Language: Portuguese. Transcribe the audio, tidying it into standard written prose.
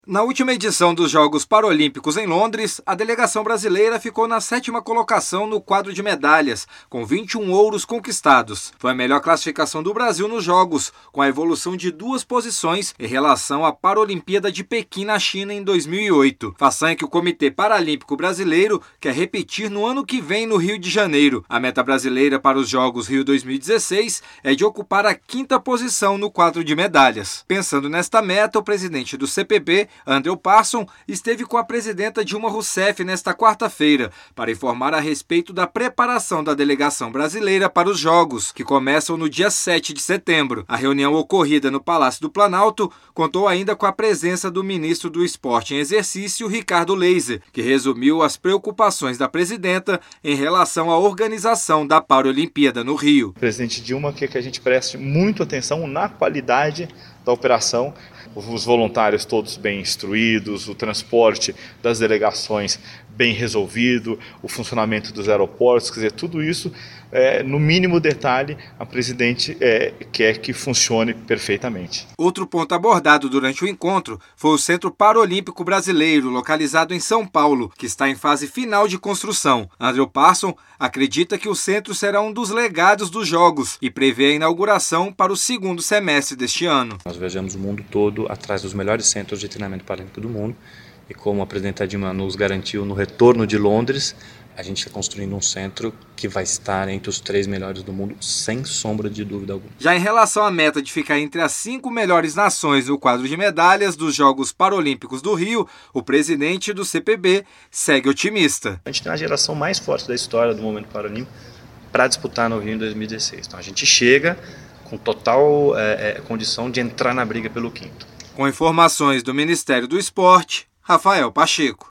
Na última edição dos Jogos Paralímpicos em Londres, a delegação brasileira ficou na 7ª colocação no quadro de medalhas, com 21 ouros conquistados. Foi a melhor classificação do Brasil nos Jogos, com a evolução de 2 posições em relação à Paralimpíada de Pequim na China em 2008. Façanha que o Comitê Paralímpico Brasileiro quer repetir no ano que vem no Rio de Janeiro. A meta brasileira para os Jogos Rio 2016 é de ocupar a 5ª posição no quadro de medalhas. Pensando nesta meta, o presidente do CPB, Andrew Parsons, esteve com a presidenta Dilma Rousseff nesta quarta-feira para informar a respeito da preparação da delegação brasileira para os Jogos, que começam no dia 7 de setembro. A reunião ocorrida no Palácio do Planalto contou ainda com a presença do ministro do Esporte em Exercício, Ricardo Leyser, que resumiu as preocupações da presidenta em relação à organização da Paralimpíada no Rio. O presidente Dilma quer que a gente preste muita atenção na qualidade da operação, os voluntários todos bem instruídos, o transporte das delegações bem resolvido, o funcionamento dos aeroportos, quer dizer, tudo isso, no mínimo detalhe, a presidente quer que funcione perfeitamente. Outro ponto abordado durante o encontro foi o Centro Paralímpico Brasileiro, localizado em São Paulo, que está em fase final de construção. Andrew Parsons acredita que o centro será um dos legados dos Jogos e prevê a inauguração para o 2º semestre deste ano. Nós viajamos o mundo todo atrás dos melhores centros de treinamento paralímpico do mundo e como a presidenta Dilma nos garantiu no retorno de Londres, a gente está construindo um centro que vai estar entre os 3 melhores do mundo, sem sombra de dúvida alguma. Já em relação à meta de ficar entre as 5 melhores nações no quadro de medalhas dos Jogos Paralímpicos do Rio, o presidente do CPB segue otimista. A gente tem a geração mais forte da história do momento paralímpico para disputar no Rio em 2016. Então a gente chega com total condição de entrar na briga pelo 5º. Com informações do Ministério do Esporte, Rafael Pacheco.